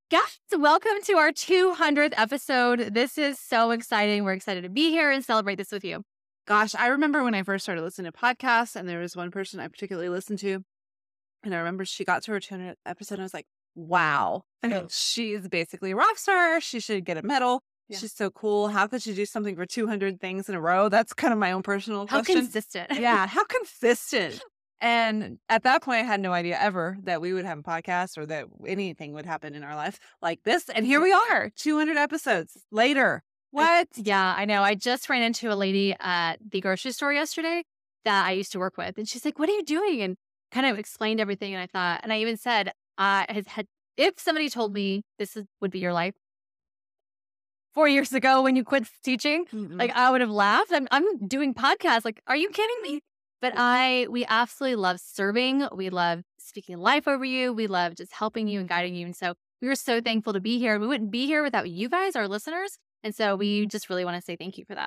Guys, welcome to our 200th episode. This is so exciting. We're excited to be here and celebrate this with you. Gosh, I remember when I first started listening to podcasts, and there was one person I particularly listened to, and I remember she got to her 200th episode, and I was like, wow, she's basically a rock star. She should get a medal. Yeah. She's so cool. How could she do something for 200 things in a row? That's kind of my own personal How question. consistent. Yeah, how consistent. And at that point, I had no idea ever that we would have a podcast or that anything would happen in our life like this. And here we are, 200 episodes later. What? Yeah, I know. I just ran into a lady at the grocery store yesterday that I used to work with. And she's like, what are you doing? And kind of explained everything. And I thought, and I even said, if somebody told me would be your life 4 years ago when you quit teaching, like I would have laughed. I'm doing podcasts. Like, are you kidding me? But we absolutely love serving. We love speaking life over you. We love just helping you and guiding you. And so we were so thankful to be here. We wouldn't be here without you guys, our listeners. And so we just really want to say thank you for that.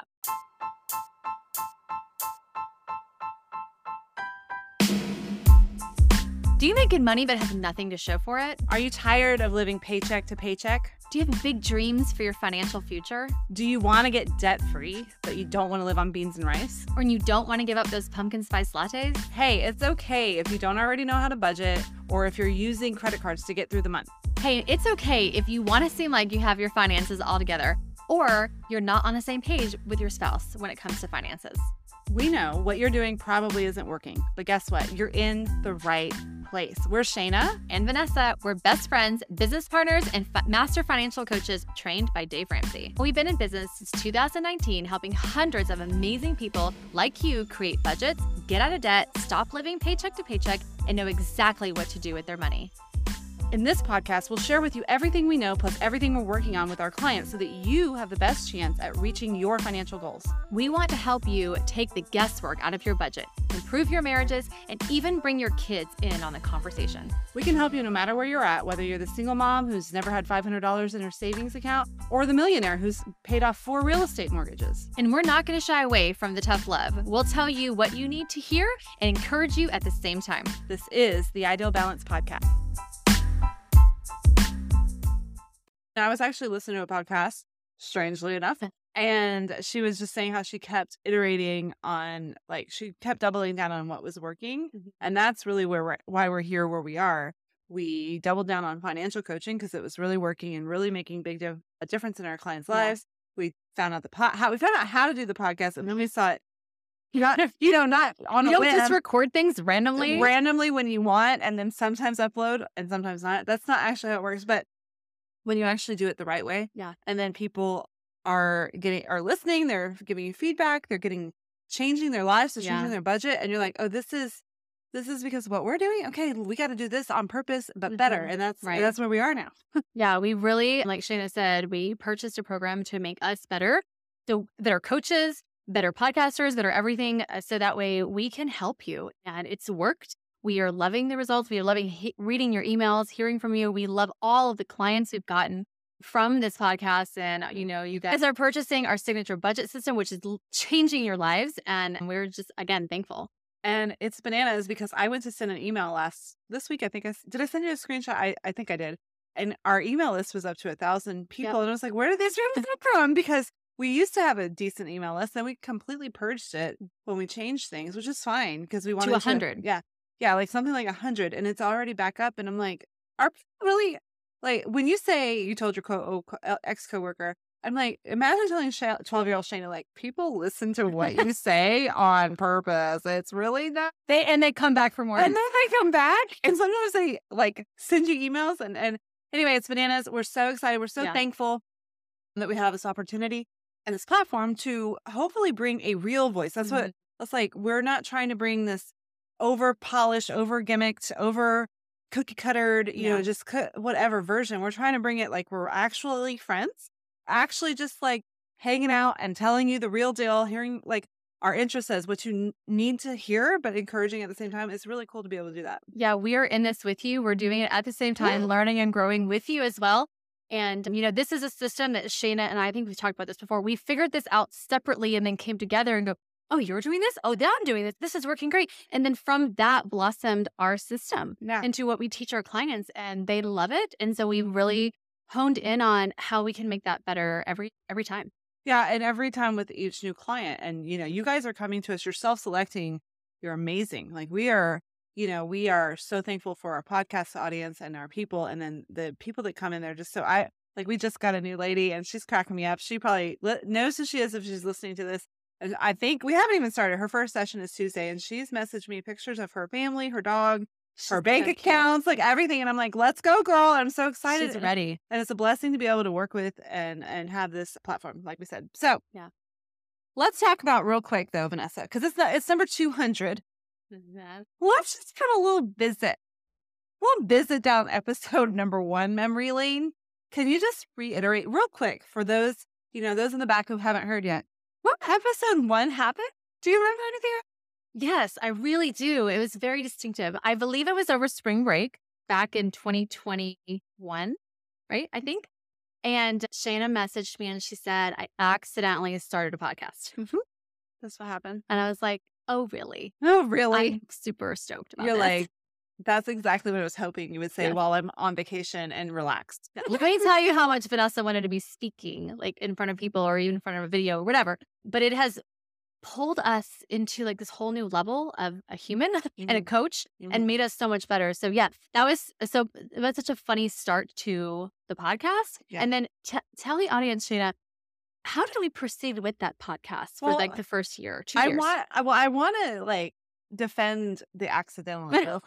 Do you make good money but have nothing to show for it? Are you tired of living paycheck to paycheck? Do you have big dreams for your financial future? Do you want to get debt-free, but you don't want to live on beans and rice? Or you don't want to give up those pumpkin spice lattes? Hey, it's okay if you don't already know how to budget or if you're using credit cards to get through the month. Hey, it's okay if you want to seem like you have your finances all together or you're not on the same page with your spouse when it comes to finances. We know what you're doing probably isn't working, but guess what? You're in the right place. We're Shayna and Vanessa. We're best friends, business partners, and master financial coaches trained by Dave Ramsey. We've been in business since 2019, helping hundreds of amazing people like you create budgets, get out of debt, stop living paycheck to paycheck, and know exactly what to do with their money. In this podcast, we'll share with you everything we know plus everything we're working on with our clients so that you have the best chance at reaching your financial goals. We want to help you take the guesswork out of your budget, improve your marriages, and even bring your kids in on the conversation. We can help you no matter where you're at, whether you're the single mom who's never had $500 in her savings account or the millionaire who's paid off 4 real estate mortgages. And we're not going to shy away from the tough love. We'll tell you what you need to hear and encourage you at the same time. This is the Ideal Balance Podcast. I was actually listening to a podcast, strangely enough, and she was just saying how she kept iterating on, like, she kept doubling down on what was working. And that's really why we're here where we are. We doubled down on financial coaching because it was really working and really making a difference in our clients' lives. We found out how to do the podcast, and then we saw it. Not on you a don't whim. just record things randomly When you want, and then sometimes upload and sometimes not. That's not actually how it works, but when you actually do it the right way. Yeah. And then people are listening, they're giving you feedback, they're changing their lives, they're changing their budget. And you're like, oh, this is because of what we're doing. Okay, we got to do this on purpose, but better. And that's where we are now. Yeah, we really, like Shayna said, we purchased a program to make us better. So better coaches, better podcasters, better everything. So that way we can help you. And it's worked. We are loving the results. We are loving reading your emails, hearing from you. We love all of the clients we've gotten from this podcast. And, you guys are purchasing our signature budget system, which is changing your lives. And we're just, again, thankful. And it's bananas because I went to send an email this week. I think did I send you a screenshot? I think I did. And our email list was up to 1,000 people. Yep. And I was like, where did these rooms come from? Because we used to have a decent email list. Then we completely purged it when we changed things, which is fine because we wanted to 100. Yeah, like something like 100, and it's already back up. And I'm like, are people really, like, when you say you told your ex-coworker, I'm like, imagine telling 12-year-old Shayna, like, people listen to what you say on purpose. It's really not. They come back for more. And then they come back, and sometimes they, like, send you emails. And anyway, it's bananas. We're so excited. We're so thankful that we have this opportunity and this platform to hopefully bring a real voice. That's what, that's like, we're not trying to bring this over polished, over gimmicked, over cookie cuttered, just whatever version. We're trying to bring it like we're actually friends, actually just like hanging out and telling you the real deal, hearing like our interest says what you need to hear, but encouraging at the same time. It's really cool to be able to do that. Yeah, we are in this with you. We're doing it at the same time, learning and growing with you as well. And, this is a system that Shayna and I think we've talked about this before. We figured this out separately and then came together and go, oh, you're doing this? Oh, I'm doing this. This is working great. And then from that blossomed our system into what we teach our clients, and they love it. And so we really honed in on how we can make that better every time. Yeah. And every time with each new client. And, you guys are coming to us, you're self-selecting. You're amazing. Like we are so thankful for our podcast audience and our people. And then the people that come in there just we just got a new lady and she's cracking me up. She probably knows who she is if she's listening to this. And I think we haven't even started. Her first session is Tuesday and she's messaged me pictures of her family, her dog, her bank accounts, like everything. And I'm like, let's go, girl. I'm so excited. She's ready. And it's a blessing to be able to work with and have this platform, like we said. So yeah, let's talk about real quick though, Vanessa, because it's number 200. Let's just kind of a little visit down episode number 1, memory lane. Can you just reiterate real quick for those in the back who haven't heard yet? What episode 1 happened? Do you remember anything? Yes, I really do. It was very distinctive. I believe it was over spring break back in 2021, right? I think. And Shayna messaged me and she said, I accidentally started a podcast. Mm-hmm. That's what happened. And I was like, oh, really? Oh, really? I'm super stoked about You're this. like, that's exactly what I was hoping you would say while I'm on vacation and relaxed. Let me tell you how much Vanessa wanted to be speaking, like in front of people or even in front of a video or whatever. But it has pulled us into like this whole new level of a human and a coach and made us so much better. So yeah, it was such a funny start to the podcast. Yeah. And then tell the audience, Shayna, how did we proceed with that podcast for like the first year, 2 years? I want to like defend the accidental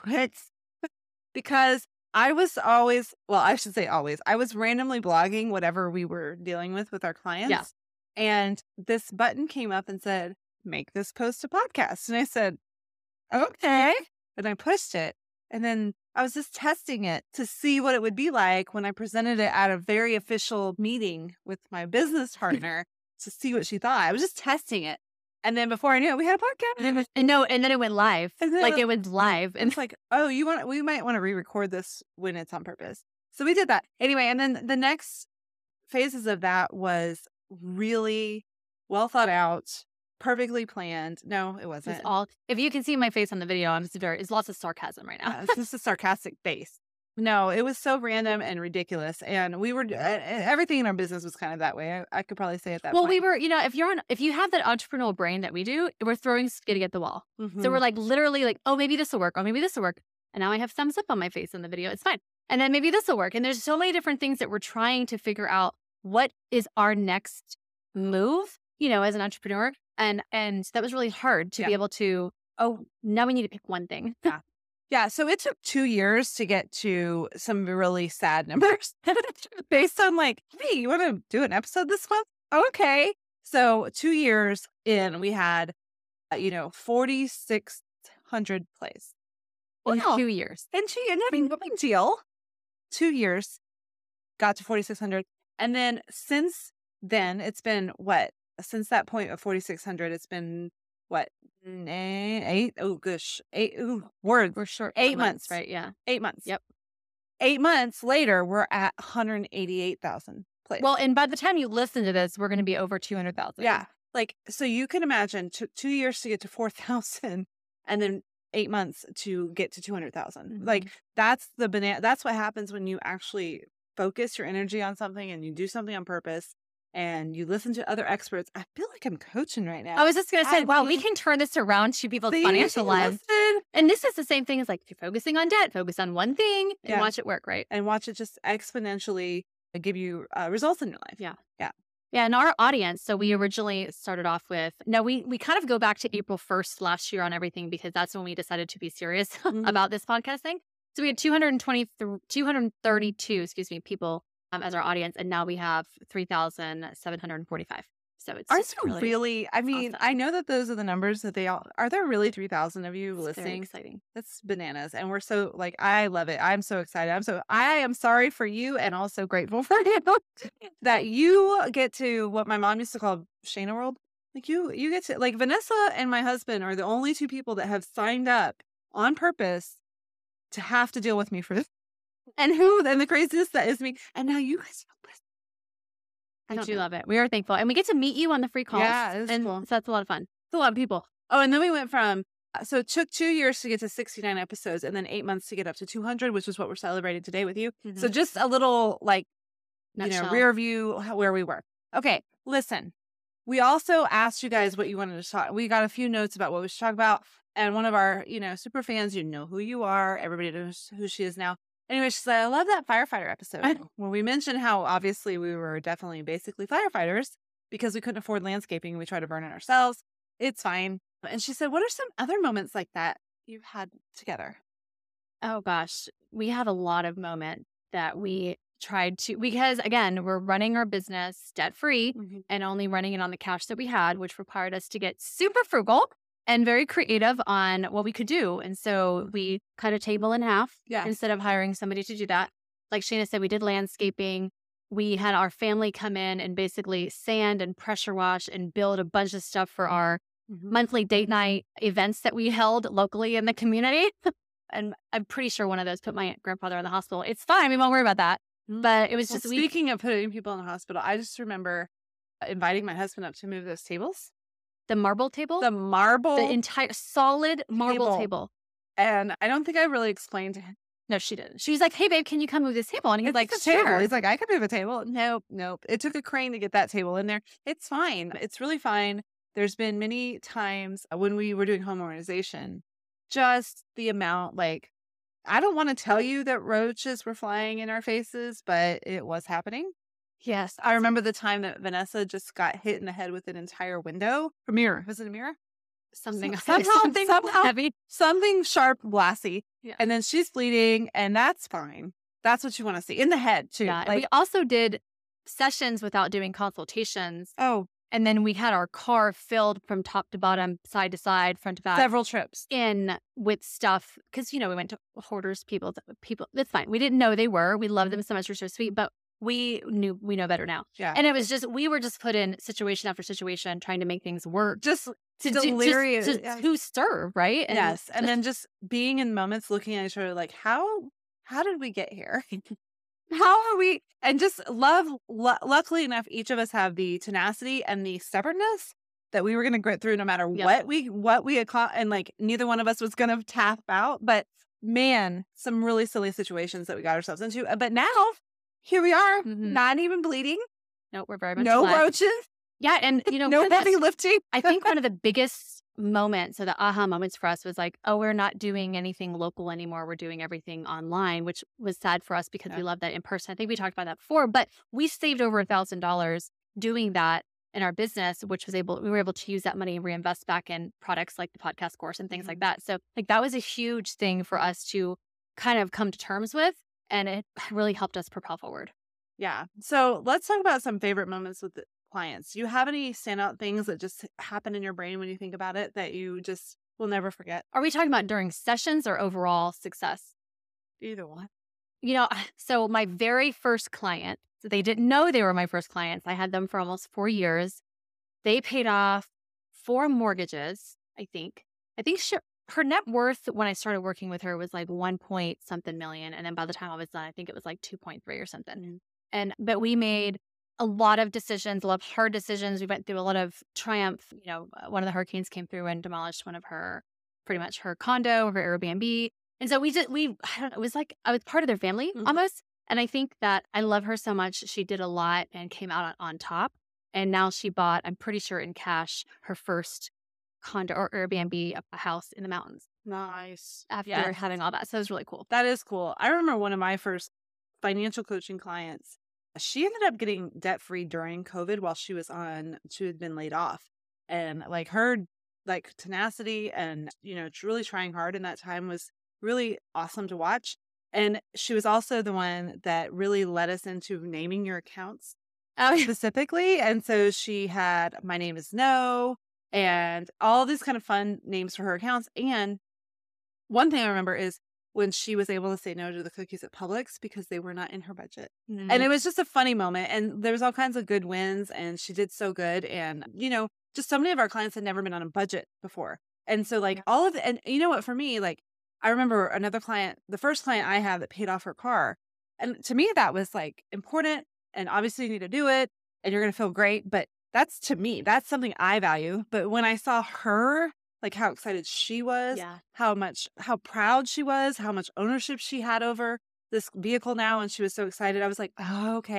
because I was always, I should say always, I was randomly blogging whatever we were dealing with our clients. Yeah. And this button came up and said, make this post a podcast. And I said, okay. And I pushed it. And then I was just testing it to see what it would be like when I presented it at a very official meeting with my business partner to see what she thought. I was just testing it. And then before I knew it, we had a podcast. And then it went live. It went live. And it's like, oh, we might want to re-record this when it's on purpose. So we did that. Anyway, and then the next phases of that was really well thought out, perfectly planned. No, it wasn't. It's all, if you can see my face on the video, it's lots of sarcasm right now. It's just a sarcastic face. No, it was so random and ridiculous. And we were, everything in our business was kind of that way. I could probably say it that way. Well, we were, if you have that entrepreneurial brain that we do, we're throwing spaghetti at the wall. Mm-hmm. So we're like, literally like, oh, maybe this will work. Oh, maybe this will work. And now I have thumbs up on my face in the video. It's fine. And then maybe this will work. And there's so many different things that we're trying to figure out what is our next move, as an entrepreneur. And that was really hard to be able to, now we need to pick one thing. Yeah. So it took 2 years to get to some really sad numbers based on like, hey, you want to do an episode this month? Okay. So 2 years in, we had, 4,600 plays. In 2 years. No big deal. 2 years, got to 4,600. And then since then, it's been since that point of 4,600, it's been what? 8? Oh, gosh. 8. Ooh, word. We're short. 8 months. Right. Yeah. 8 months. Yep. 8 months later, we're at 188,000 plays. Well, and by the time you listen to this, we're going to be over 200,000. Yeah. Like, so you can imagine 2 years to get to 4,000 and then 8 months to get to 200,000. Mm-hmm. Like that's that's what happens when you actually focus your energy on something and you do something on purpose and you listen to other experts. I feel like I'm coaching right now. I was just going to say, wow, we can turn this around to people's financial lives. And this is the same thing as like, if you're focusing on debt, focus on one thing and watch it work, right? And watch it just exponentially give you results in your life. Yeah. Yeah. Yeah. And our audience, so we originally started off with, we kind of go back to April 1st last year on everything because that's when we decided to be serious about this podcast thing. So we had 232, people as our audience, and now we have 3,745. So it's really I mean, awesome. I know that those are the numbers that are there really 3,000 of you listening? Very exciting. That's bananas. And we're so like, I love it. I'm so excited. I am sorry for you and also grateful for you that you get to what my mom used to call Shayna World. Like you get to, like, Vanessa and my husband are the only two people that have signed up on purpose to have to deal with me for this. And the craziest that is me. And now you guys I do love it. We are thankful. And we get to meet you on the free calls. Yeah, it's cool. So that's a lot of fun. It's a lot of people. Oh, and then we went from, so it took 2 years to get to 69 episodes and then 8 months to get up to 200, which is what we're celebrating today with you. Mm-hmm. So just a little like rear view, where we were. Okay, listen. We also asked you guys what you wanted to talk. We got a few notes about what we should talk about. And one of our, super fans, you know who you are. Everybody knows who she is now. Anyway, she said, I love that firefighter episode where we mentioned how obviously we were definitely basically firefighters because we couldn't afford landscaping. We tried to burn it ourselves. It's fine. And she said, what are some other moments like that you've had together? Oh, gosh. We had a lot of moments that we tried to, because again, we're running our business debt free and only running it on the cash that we had, which required us to get super frugal and very creative on what we could do. And so we cut a table in half instead of hiring somebody to do that. Like Shayna said, we did landscaping. We had our family come in and basically sand and pressure wash and build a bunch of stuff for our monthly date night events that we held locally in the community. And I'm pretty sure one of those put my grandfather in the hospital. It's fine. We won't worry about that. But it was just... Speaking of putting people in the hospital, I just remember inviting my husband up to move those tables. The marble table? The entire solid marble table. And I don't think I really explained to him. No, she didn't. She was like, hey, babe, can you come move this table? And he's like, sure. Table. He's like, I can move a table. Nope. It took a crane to get that table in there. It's fine. It's really fine. There's been many times when we were doing home organization, just the amount, like, I don't want to tell you that roaches were flying in our faces, but it was happening. Yes. I remember the time that Vanessa just got hit in the head with an entire window. A mirror. Was it a mirror? Something heavy. Something sharp, glassy. Yeah. And then she's bleeding, and that's fine. That's what you want to see. In the head, too. Yeah. We also did sessions without doing consultations. Oh. And then we had our car filled from top to bottom, side to side, front to back. Several trips. In with stuff. Because, we went to hoarders, people. That's fine. We didn't know they were. We loved them so much. They're so sweet. But we know better now. Yeah. And it was just, we were just put in situation after situation, trying to make things work. Just delirious. To serve, right? And yes. And then just being in moments looking at each other like, how did we get here? How are we? And just luckily enough, each of us have the tenacity and the stubbornness that we were going to grit through no matter what we accomplished. And like, neither one of us was going to tap out. But man, some really silly situations that we got ourselves into. But now, here we are, not even bleeding. No, we're very much no alive. roaches. Yeah, and no heavy lifting. I think one of the biggest moments, so the aha moments for us was like, oh, we're not doing anything local anymore. We're doing everything online, which was sad for us because we love that in person. I think we talked about that before, but we saved over $1,000 doing that in our business, which we were able to use that money and reinvest back in products like the podcast course and things like that. So like that was a huge thing for us to kind of come to terms with, and it really helped us propel forward. Yeah. So let's talk about some favorite moments with the clients. Do you have any standout things that just happen in your brain when you think about it that you just will never forget? Are we talking about during sessions or overall success? Either one. So my very first client, so they didn't know they were my first clients. I had them for almost 4 years. They paid off 4 mortgages, I think. Her net worth when I started working with her was like 1 point something million. And then by the time I was done, I think it was like 2.3 or something. But we made a lot of decisions, a lot of hard decisions. We went through a lot of triumph. One of the hurricanes came through and demolished pretty much her condo, her Airbnb. And so I don't know, it was like I was part of their family almost. And I think that I love her so much. She did a lot and came out on top. And now she bought, I'm pretty sure in cash, her first condo or Airbnb, a house in the mountains. Nice. After having all that. So it was really cool. That is cool. I remember one of my first financial coaching clients. She ended up getting debt-free during COVID while she had been laid off. And like her tenacity and, really trying hard in that time was really awesome to watch. And she was also the one that really led us into naming your accounts specifically. And so she had My Name Is No and all these kind of fun names for her accounts. And one thing I remember is when she was able to say no to the cookies at Publix because they were not in her budget. And it was just a funny moment. And there was all kinds of good wins and she did so good. And, just so many of our clients had never been on a budget before. And so all of it, and you know what, for me, I remember another client, the first client I had that paid off her car. And to me, that was important. And obviously you need to do it and you're going to feel great. But to me, that's something I value. But when I saw her, how excited she was, how proud she was, how much ownership she had over this vehicle now. And she was so excited. I was like, oh, okay,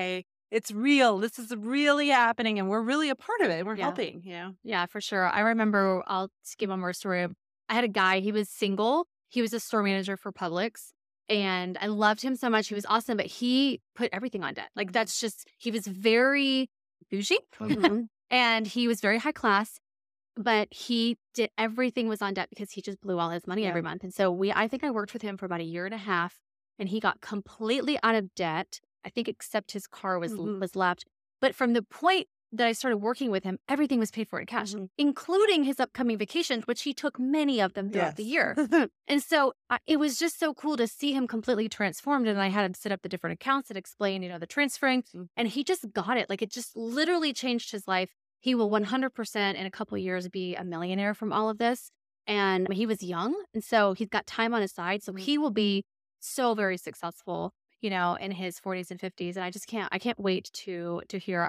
it's real. This is really happening and we're really a part of it. We're helping, Yeah, for sure. I remember, I'll just give one more story. I had a guy, he was single. He was a store manager for Publix and I loved him so much. He was awesome, but he put everything on debt. Like that's just, he was very bougie and he was very high class, but he did everything was on debt because he just blew all his money every month. And so I think I worked with him for about a year and a half and he got completely out of debt. I think except his car was left. But from the point that I started working with him, everything was paid for in cash, including his upcoming vacations, which he took many of them throughout the year. And so it was just so cool to see him completely transformed. And I had him set up the different accounts and explain, the transferring. And he just got it. Like it just literally changed his life. He will 100% in a couple of years be a millionaire from all of this. And he was young. And so he's got time on his side. So he will be so very successful, in his 40s and 50s. And I can't wait to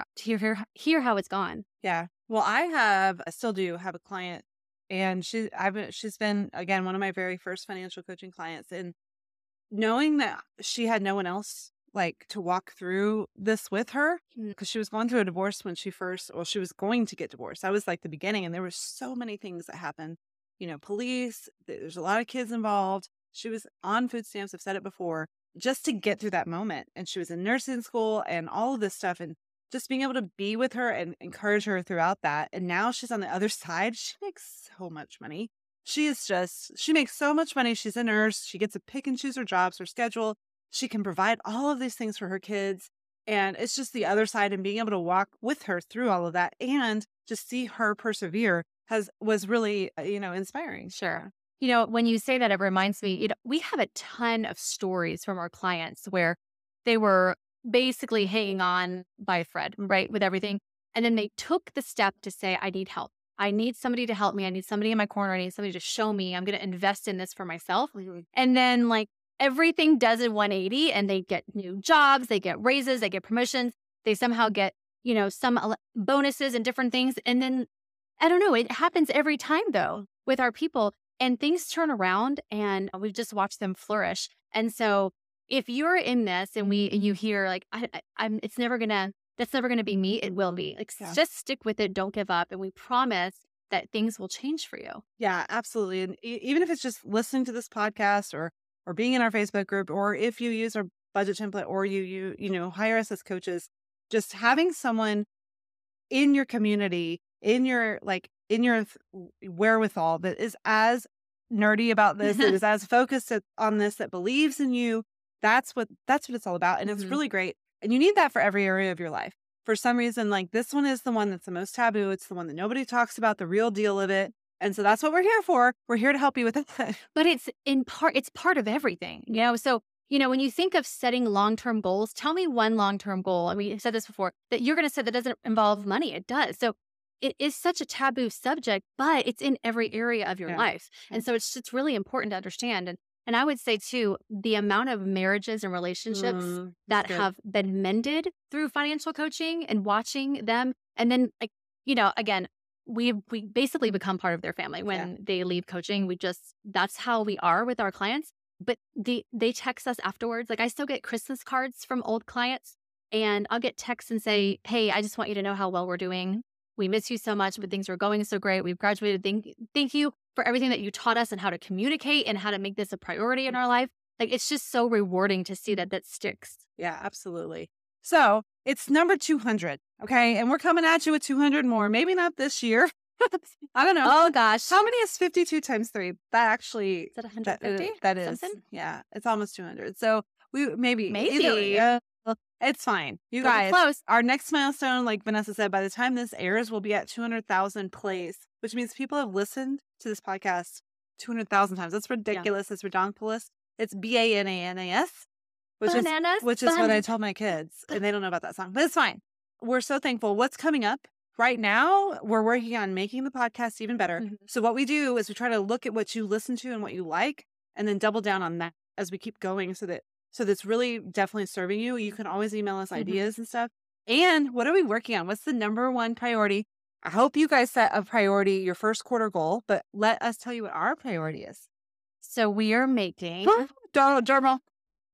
hear how it's gone. Yeah. Well, I still do have a client and she's been, again, one of my very first financial coaching clients. And knowing that she had no one else to walk through this with her, because she was going through a divorce when she was going to get divorced. That was the beginning. And there were so many things that happened, police, there's a lot of kids involved. She was on food stamps. I've said it before, just to get through that moment. And she was in nursing school and all of this stuff. And just being able to be with her and encourage her throughout that. And now she's on the other side. She makes so much money. She makes so much money. She's a nurse. She gets to pick and choose her jobs, her schedule. She can provide all of these things for her kids. And it's just the other side, and being able to walk with her through all of that and just see her persevere was really, inspiring. Sure. When you say that, it reminds me, we have a ton of stories from our clients where they were basically hanging on by a thread, right, with everything. And then they took the step to say, I need help. I need somebody to help me. I need somebody in my corner. I need somebody to show me. I'm going to invest in this for myself. And then everything does a 180 and they get new jobs, they get raises, they get promotions. They somehow get, some bonuses and different things. And then, I don't know, it happens every time though with our people. And things turn around and we've just watched them flourish. And so if you're in this and you hear that's never gonna be me, it will be. Just stick with it. Don't give up. And we promise that things will change for you. Yeah, absolutely. And even if it's just listening to this podcast or being in our Facebook group, or if you use our budget template or you hire us as coaches, just having someone in your community, in your wherewithal that is as nerdy about this, that is as focused on this, that believes in you. That's what it's all about. And it's really great. And you need that for every area of your life. For some reason, this one is the one that's the most taboo. It's the one that nobody talks about, the real deal of it. And so that's what we're here for. We're here to help you with it. But it's part of everything, So, when you think of setting long-term goals, tell me one long-term goal. And we said this before, that you're going to say that doesn't involve money. It does. So it is such a taboo subject, but it's in every area of your life. And so it's really important to understand. And I would say too, the amount of marriages and relationships that have been mended through financial coaching and watching them. And then again, we basically become part of their family when they leave coaching. That's how we are with our clients. But they text us afterwards. I still get Christmas cards from old clients and I'll get texts and say, hey, I just want you to know how well we're doing. We miss you so much, but things are going so great. We've graduated. Thank you for everything that you taught us and how to communicate and how to make this a priority in our life. It's just so rewarding to see that sticks. Yeah, absolutely. So it's number 200. Okay. And we're coming at you with 200 more. Maybe not this year. I don't know. Oh gosh. How many is 52 times 3? That actually. Is that 150? That is. Something? Yeah. It's almost 200. So maybe. It's fine. You guys, close. Our next milestone, like Vanessa said, by the time this airs, we'll be at 200,000 plays, which means people have listened to this podcast 200,000 times. That's ridiculous. Yeah. It's redonkulous. It's BANANAS, which is what I tell my kids, and they don't know about that song, but it's fine. We're so thankful. What's coming up right now? We're working on making the podcast even better. So what we do is we try to look at what you listen to and what you like, and then double down on that as we keep going, so that's really definitely serving you. You can always email us ideas and stuff. And what are we working on? What's the number one priority? I hope you guys set a priority, your first quarter goal, but let us tell you what our priority is. So we are making drum roll.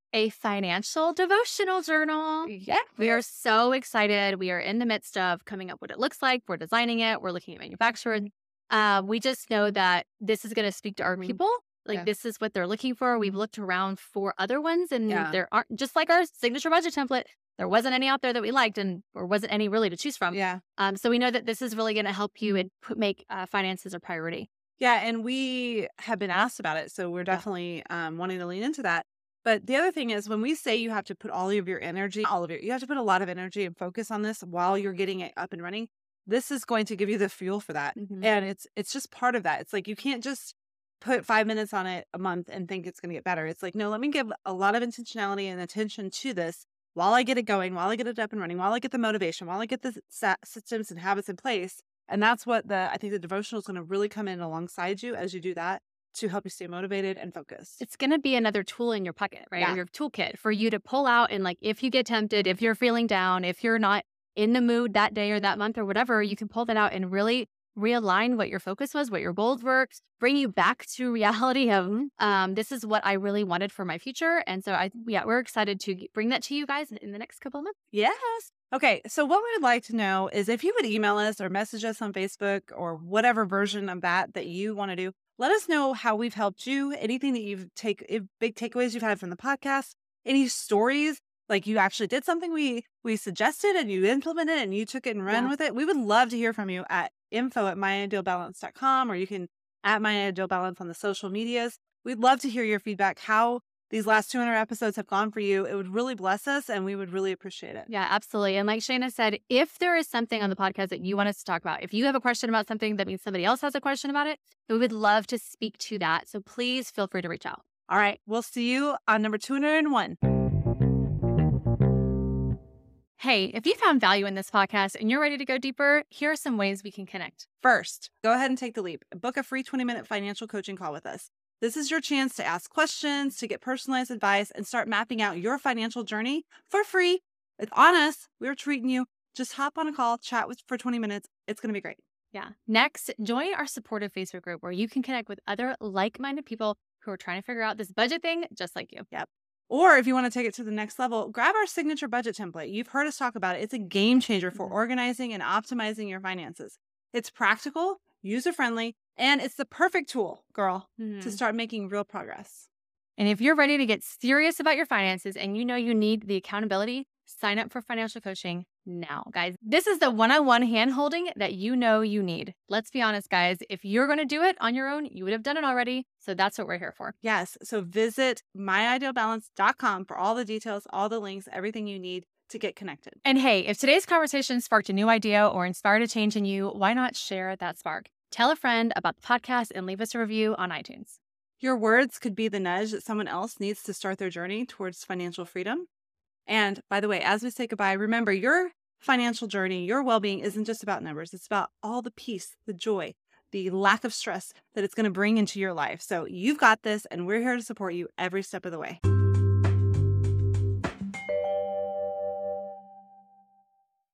a financial devotional journal. Yeah. We are so excited. We are in the midst of coming up what it looks like. We're designing it. We're looking at manufacturing. We just know that this is going to speak to our people. Like this is what they're looking for. We've looked around for other ones and there aren't, just like our signature budget template, there wasn't any out there that we liked or wasn't any really to choose from. Yeah. So we know that this is really going to help you and make finances a priority. Yeah. And we have been asked about it. So we're definitely wanting to lean into that. But the other thing is when we say you have to put all of your energy, you have to put a lot of energy and focus on this while you're getting it up and running. This is going to give you the fuel for that. And it's just part of that. It's like, you can't just put 5 minutes on it a month and think it's going to get better. It's like, no, let me give a lot of intentionality and attention to this while I get it going, while I get it up and running, while I get the motivation, while I get the systems and habits in place. And that's what I think the devotional is going to really come in alongside you as you do that to help you stay motivated and focused. It's going to be another tool in your pocket, right? Yeah. Your toolkit for you to pull out and like, if you get tempted, if you're feeling down, if you're not in the mood that day or that month or whatever, you can pull that out and really realign what your focus was, what your goals were, bring you back to reality of this is what I really wanted for my future. And so we're excited to bring that to you guys in the next couple of months. Yes. Okay. So what we'd like to know is if you would email us or message us on Facebook or whatever version of that you want to do, let us know how we've helped you, anything that big takeaways you've had from the podcast, any stories, like you actually did something we suggested and you implemented and you took it and ran with it. We would love to hear from you at info@myidealbalance.com, or you can @myidealbalance on the social medias. We'd love to hear your feedback, how these last 200 episodes have gone for you. It would really bless us and we would really appreciate it. Yeah, absolutely. And like Shayna said, if there is something on the podcast that you want us to talk about, if you have a question about something that means somebody else has a question about it, we would love to speak to that. So please feel free to reach out. All right. We'll see you on number 201. Hey, if you found value in this podcast and you're ready to go deeper, here are some ways we can connect. First, go ahead and take the leap. Book a free 20-minute financial coaching call with us. This is your chance to ask questions, to get personalized advice, and start mapping out your financial journey for free. It's on us. We're treating you. Just hop on a call, chat for 20 minutes. It's going to be great. Yeah. Next, join our supportive Facebook group where you can connect with other like-minded people who are trying to figure out this budget thing just like you. Yep. Or if you want to take it to the next level, grab our signature budget template. You've heard us talk about it. It's a game changer for organizing and optimizing your finances. It's practical, user-friendly, and it's the perfect tool, girl, to start making real progress. And if you're ready to get serious about your finances and you know you need the accountability, sign up for financial coaching now, guys. This is the one-on-one hand-holding that you know you need. Let's be honest, guys. If you're going to do it on your own, you would have done it already. So that's what we're here for. Yes. So visit myidealbalance.com for all the details, all the links, everything you need to get connected. And hey, if today's conversation sparked a new idea or inspired a change in you, why not share that spark? Tell a friend about the podcast and leave us a review on iTunes. Your words could be the nudge that someone else needs to start their journey towards financial freedom. And by the way, as we say goodbye, remember your financial journey, your well-being isn't just about numbers. It's about all the peace, the joy, the lack of stress that it's going to bring into your life. So you've got this, and we're here to support you every step of the way.